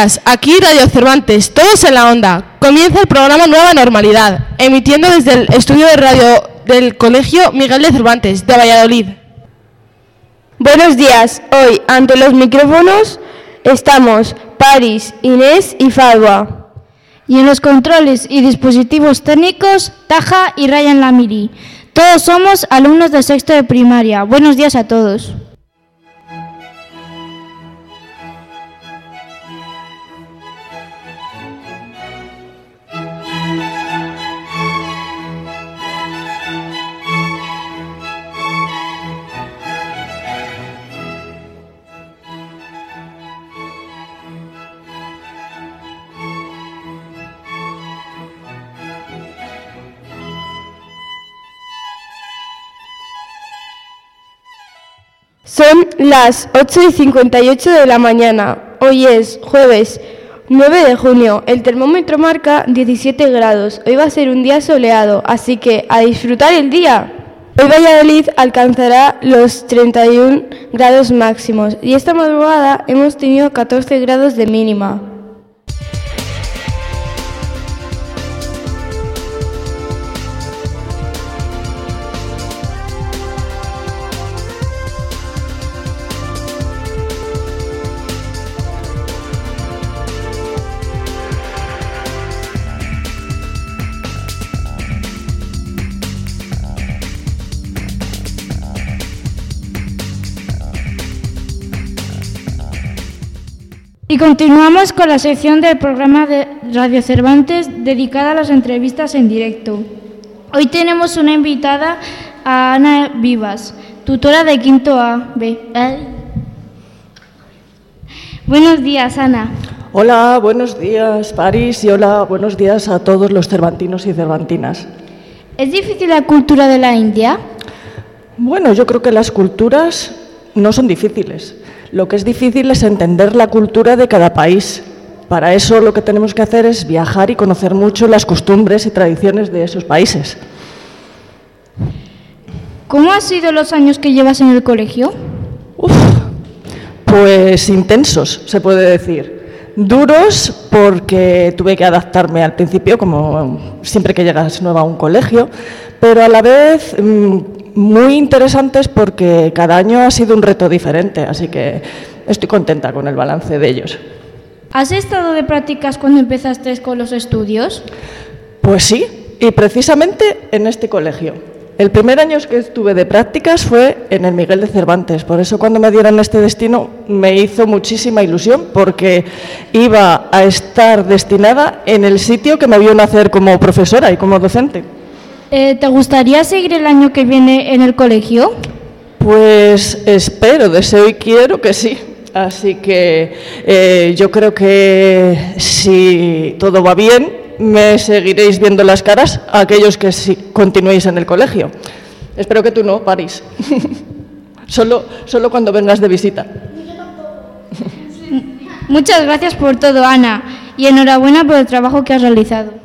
días, aquí Radio Cervantes, todos en la onda. Comienza el programa Nueva Normalidad, emitiendo desde el estudio de radio del Colegio Miguel de Cervantes, de Valladolid. Buenos días, hoy ante los micrófonos estamos Paris, Inés y Fadwa. Y en los controles y dispositivos técnicos, Taja y Ryan Lamiri. Todos somos alumnos de sexto de primaria. Buenos días a todos. Son las 8:58 de la mañana. Hoy es jueves 9 de junio. El termómetro marca 17 grados. Hoy va a ser un día soleado, así que a disfrutar el día. Hoy Valladolid alcanzará los 31 grados máximos y esta madrugada hemos tenido 14 grados de mínima. Y continuamos con la sección del programa de Radio Cervantes dedicada a las entrevistas en directo. Hoy tenemos una invitada, a Ana Vivas, tutora de quinto A, B. Buenos días, Ana. Hola, buenos días, Paris, y hola, buenos días a todos los cervantinos y cervantinas. ¿Es difícil la cultura de la India? Bueno, yo creo que las culturas no son difíciles. Lo que es difícil es entender la cultura de cada país. Para eso lo que tenemos que hacer es viajar y conocer mucho las costumbres y tradiciones de esos países. ¿Cómo han sido los años que llevas en el colegio? Pues intensos, se puede decir. Duros porque tuve que adaptarme al principio, como siempre que llegas nueva a un colegio, pero a la vez muy interesantes porque cada año ha sido un reto diferente, así que estoy contenta con el balance de ellos. ¿Has estado de prácticas cuando empezaste con los estudios? Pues sí, y precisamente en este colegio. El primer año que estuve de prácticas fue en el Miguel de Cervantes, por eso cuando me dieron este destino me hizo muchísima ilusión porque iba a estar destinada en el sitio que me vio nacer como profesora y como docente. ¿Te gustaría seguir el año que viene en el colegio? Pues espero, deseo y quiero que sí. Así que yo creo que si todo va bien, me seguiréis viendo las caras a aquellos que sí continuéis en el colegio. Espero que tú no, Paris. Solo cuando vengas de visita. Muchas gracias por todo, Ana, y enhorabuena por el trabajo que has realizado.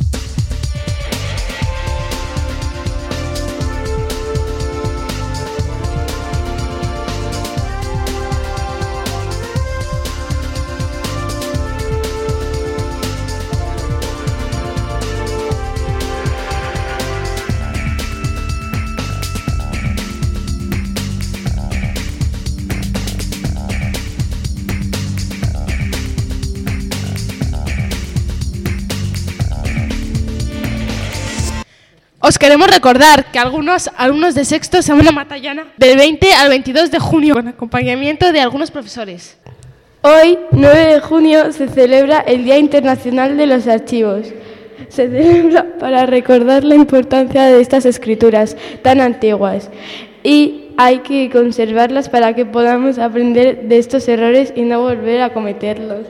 Os queremos recordar que algunos alumnos de sexto se van a Matallana del 20 al 22 de junio con acompañamiento de algunos profesores. Hoy, 9 de junio, se celebra el Día Internacional de los Archivos. Se celebra para recordar la importancia de estas escrituras tan antiguas y hay que conservarlas para que podamos aprender de estos errores y no volver a cometerlos.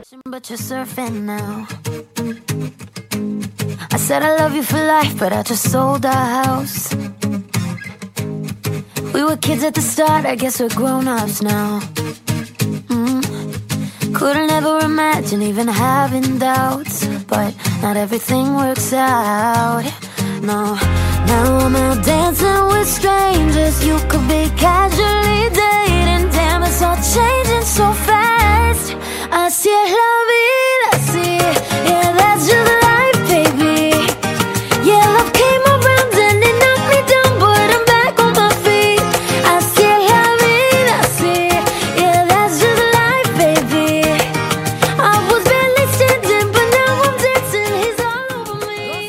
I said I love you for life, but I just sold our house. We were kids at the start, I guess we're grown-ups now. Couldn't ever imagine even having doubts, but not everything works out. No, now I'm out dancing with strangers. You could be casually dating. Damn, it's all changing so fast. Así es la vida. that's just life, baby. Yeah, love came around and it knocked me down, but I'm back on my feet. Así es la vida, así. Yeah, that's just life, baby. I was barely standing, but now I'm dancing. He's all over me.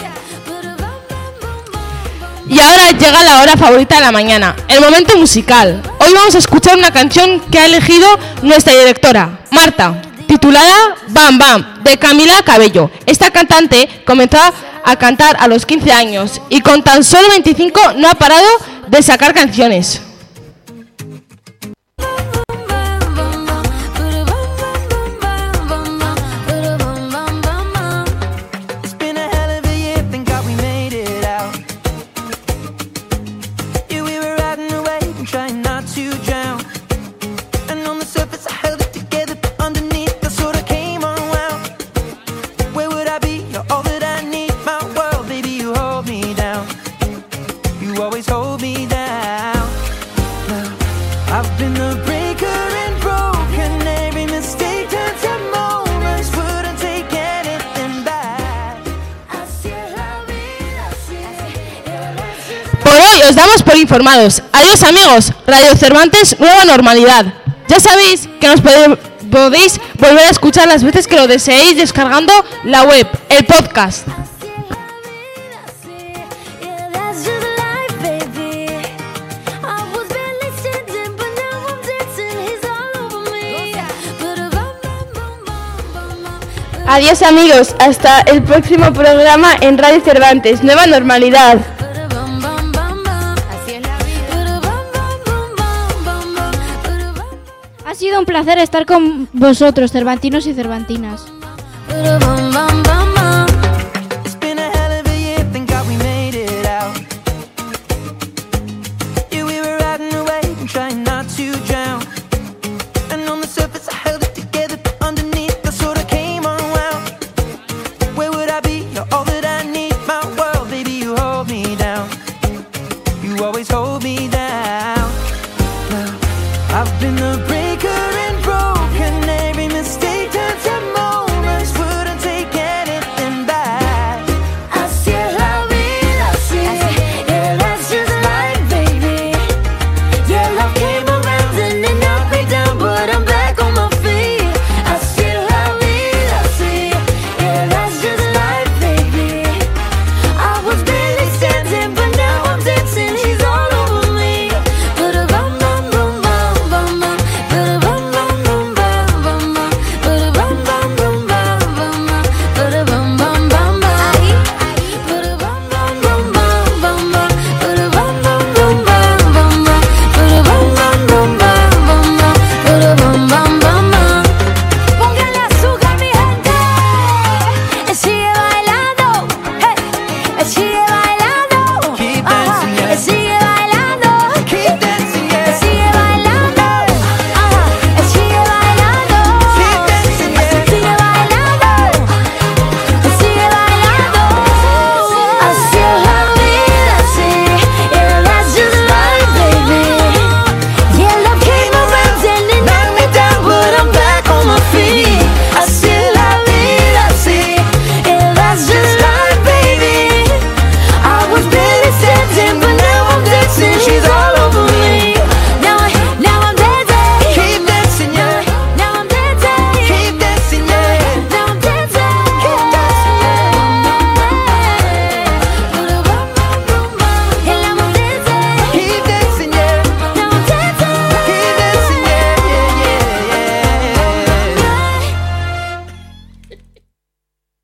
Y ahora llega la hora favorita de la mañana, el momento musical. Hoy vamos a escuchar una canción que ha elegido nuestra directora, Marta, titulada Bam Bam, de Camila Cabello. Esta cantante comenzó a cantar a los 15 años y con tan solo 25 no ha parado de sacar canciones. Os damos por informados. Adiós amigos, Radio Cervantes, nueva normalidad. Ya sabéis que nos podéis volver a escuchar las veces que lo deseéis descargando la web, el podcast. Adiós amigos, hasta el próximo programa en Radio Cervantes, nueva normalidad. Ha sido un placer estar con vosotros, cervantinos y cervantinas.